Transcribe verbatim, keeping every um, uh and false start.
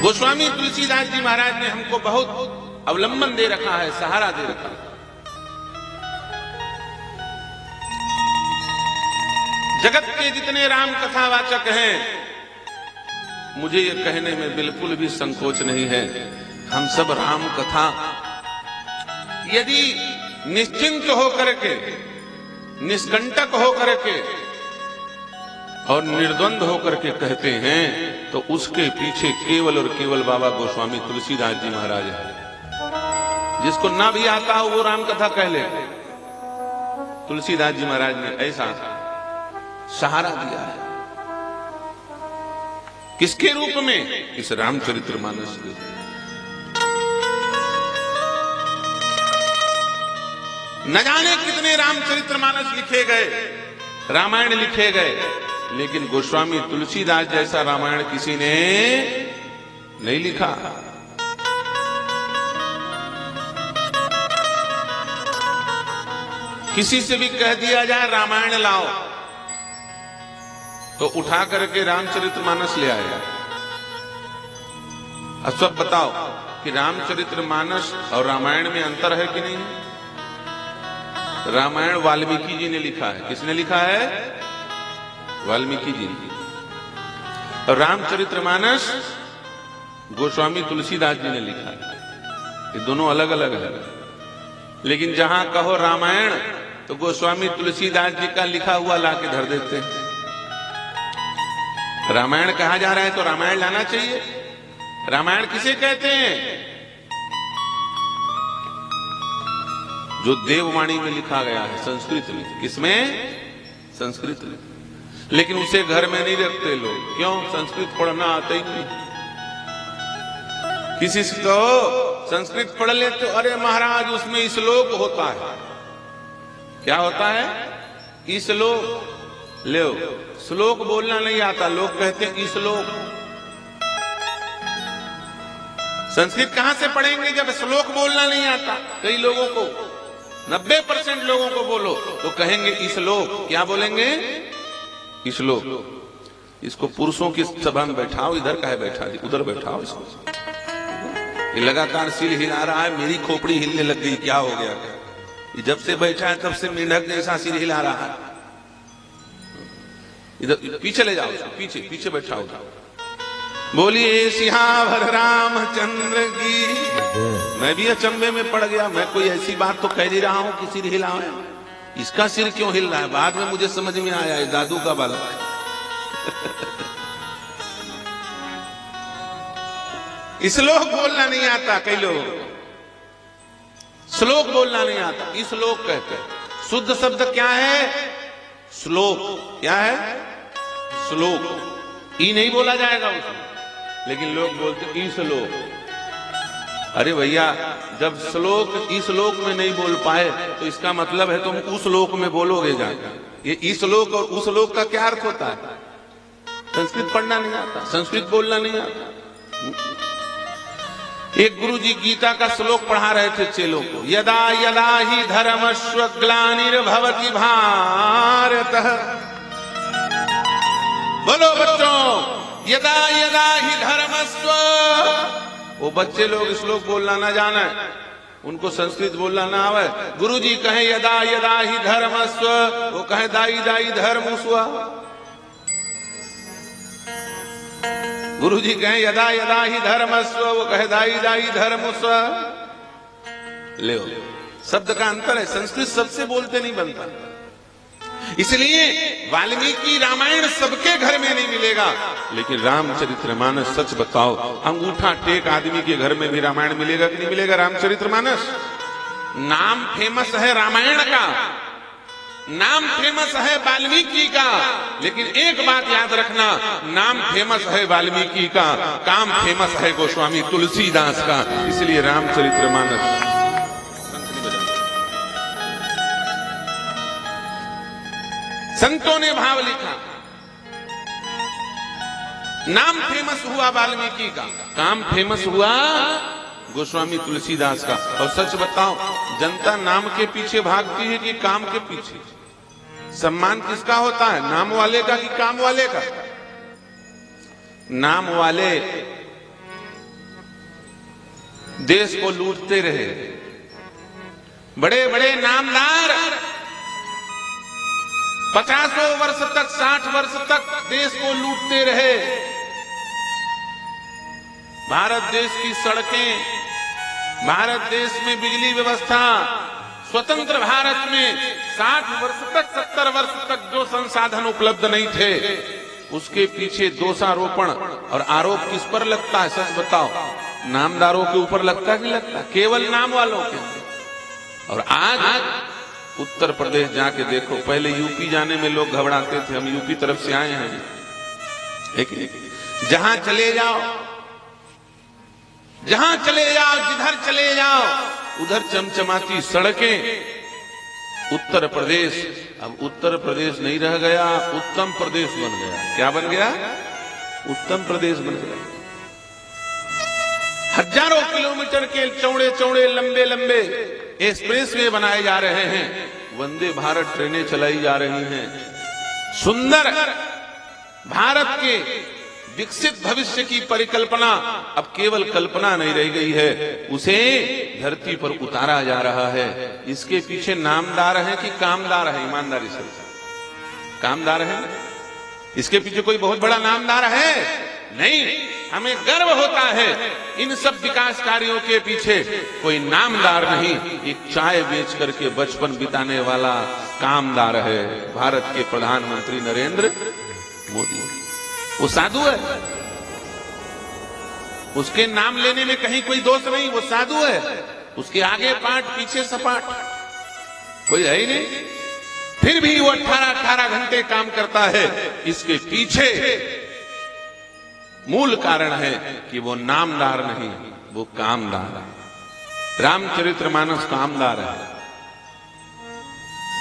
गोस्वामी तुलसीदास जी महाराज ने हमको बहुत अवलंबन दे रखा है, सहारा दे रखा है। जगत के जितने राम कथावाचक हैं, मुझे ये कहने में बिल्कुल भी संकोच नहीं है, हम सब राम कथा यदि निश्चिंत होकर के, निष्कंटक होकर के और निर्द्वंद होकर के कहते हैं, तो उसके पीछे केवल और केवल बाबा गोस्वामी तुलसीदास जी महाराज हैं। जिसको ना भी आता हो वो राम कथा कह ले। तुलसीदास जी महाराज ने ऐसा सहारा दिया है। किसके रूप में? इस रामचरितमानस के। न जाने कितने रामचरितमानस लिखे गए, रामायण लिखे गए, लेकिन गोस्वामी तुलसीदास जैसा रामायण किसी ने नहीं लिखा। किसी से भी कह दिया जाए रामायण लाओ, तो उठा करके रामचरितमानस ले आएगा। अब सब बताओ कि रामचरितमानस और रामायण में अंतर है कि नहीं? रामायण वाल्मीकि जी ने लिखा है। किसने लिखा है? वाल्मीकि जी ने। और रामचरितमानस गोस्वामी तुलसीदास जी ने लिखा है। ये दोनों अलग अलग है। लेकिन जहां कहो रामायण, तो गोस्वामी तुलसीदास जी का लिखा हुआ लाके धर देते हैं। रामायण कहा जा रहा है तो रामायण लाना चाहिए। रामायण किसे कहते हैं? जो देववाणी में लिखा गया है, संस्कृत में। किसमें? संस्कृत में। लेकिन उसे घर में नहीं रखते लोग। क्यों? संस्कृत पढ़ना आता ही नहीं। किसी से कहो संस्कृत पढ़ ले, तो अरे महाराज उसमें श्लोक होता है। क्या होता है? श्लोक। ले, श्लोक बोलना नहीं आता, लोग कहते हैं श्लोक। संस्कृत कहां से पढ़ेंगे जब श्लोक बोलना नहीं आता? कई लोगों को, नब्बे परसेंट लोगों को बोलो तो कहेंगे श्लोक। क्या बोलेंगे? श्लोक। इसको पुरुषों की सभा में बैठाओ, इधर का है बैठा जी, उधर बैठाओ इसको। ये लगातार सिर हिला रहा है, मेरी खोपड़ी हिलने लग गई। क्या हो गया? ये जब से बैठा है तब से मेंढक जैसा सिर हिला रहा है। इधर पीछे ले जाओ, पीछे पीछे बैठा होता। बोलिए सियावर रामचंद्र की। मैं भी अचंभे में पड़ गया। मैं कोई ऐसी बात तो कह नहीं रहा हूं कि सिर हिला है। इसका सिर क्यों हिल रहा है? बाद में मुझे समझ में आया, है दादू का बालक है। श्लोक बोलना नहीं आता कई लोग। श्लोक बोलना नहीं आता, श्लोक कहते हैं। शुद्ध शब्द क्या है? श्लोक। क्या है? श्लोक। ई नहीं बोला जाएगा उसमें, लेकिन लोग बोलते ई श्लोक। अरे भैया, जब श्लोक इस श्लोक में नहीं बोल पाए तो इसका मतलब है तुम उस श्लोक में बोलोगे जाकर। ये इस श्लोक और उस श्लोक का क्या अर्थ होता है? संस्कृत पढ़ना नहीं आता, संस्कृत बोलना नहीं आता। एक गुरुजी गीता का श्लोक पढ़ा रहे थे चेलों को। यदा यदा ही धर्मस्व ग्लानिर्भवति भारतः। बोलो बच्चों, यदा यदा ही धर्मस्व। वो बच्चे लोग श्लोक बोलना ना जाने, उनको संस्कृत बोलना ना आवे। गुरुजी कहे यदा यदा ही धर्मस्व, वो कहे दाई दाई धर्मस्व। गुरुजी कहे यदा यदा ही धर्मस्व, वो कहे दाई दाई धर्मस्व। ले, शब्द का अंतर है। संस्कृत सबसे बोलते नहीं बनता। इसलिए वाल्मीकि रामायण सबके घर में नहीं मिलेगा, लेकिन रामचरितमानस, सच बताओ, अंगूठा टेक आदमी के घर में भी रामायण मिलेगा कि नहीं मिलेगा? रामचरितमानस। नाम फेमस है रामायण का, नाम फेमस है वाल्मीकि का, लेकिन एक बात याद रखना, नाम फेमस है वाल्मीकि का, काम फेमस है गोस्वामी तुलसीदास का। इसलिए रामचरितमानस। संतों ने भाव लिखा, नाम फेमस हुआ वाल्मीकि का, काम फेमस हुआ गोस्वामी तुलसीदास का। और सच बताओ, जनता नाम के पीछे भागती है कि काम के पीछे? सम्मान किसका होता है, नाम वाले का कि काम वाले का? नाम वाले देश को लूटते रहे। बड़े बड़े नामदार पचासों वर्ष तक, साठ वर्ष तक देश को लूटते रहे। भारत देश की सड़कें, भारत देश में बिजली व्यवस्था, स्वतंत्र भारत में साठ वर्ष तक, सत्तर वर्ष तक जो संसाधन उपलब्ध नहीं थे, उसके पीछे दोषारोपण और आरोप किस पर लगता है? सच बताओ, नामदारों के ऊपर लगता कि लगता? केवल नाम वालों के। और आज उत्तर प्रदेश जाके देखो, पहले यूपी जाने में लोग घबराते थे, हम यूपी तरफ से आए हैं, लेकिन जहां चले जाओ, जहां चले जाओ, जिधर चले जाओ, उधर चमचमाती सड़कें। उत्तर प्रदेश अब उत्तर प्रदेश नहीं रह गया, उत्तम प्रदेश बन गया। क्या बन गया? उत्तम प्रदेश बन गया। हजारों किलोमीटर के चौड़े चौड़े, लंबे लंबे एक्सप्रेसवे बनाए जा रहे हैं, वंदे भारत ट्रेनें चलाई जा रही हैं। सुंदर भारत के विकसित भविष्य की परिकल्पना अब केवल कल्पना नहीं रह गई है, उसे धरती पर उतारा जा रहा है। इसके पीछे नामदार है कि कामदार है? ईमानदारी से कामदार है। इसके पीछे कोई बहुत बड़ा नामदार है? नहीं। हमें गर्व होता है इन सब विकास कार्यों के पीछे कोई नामदार नहीं, एक चाय बेच करके बचपन बिताने वाला कामदार है, भारत के प्रधानमंत्री नरेंद्र मोदी। वो साधु है, उसके नाम लेने में कहीं कोई दोष नहीं, वो साधु है। उसके आगे पाठ, पीछे सपाट, कोई है ही नहीं। फिर भी वो अठारह अठारह घंटे काम करता है। इसके पीछे मूल कारण है कि वो नामदार नहीं, वो कामदार है। रामचरितमानस कामदार है।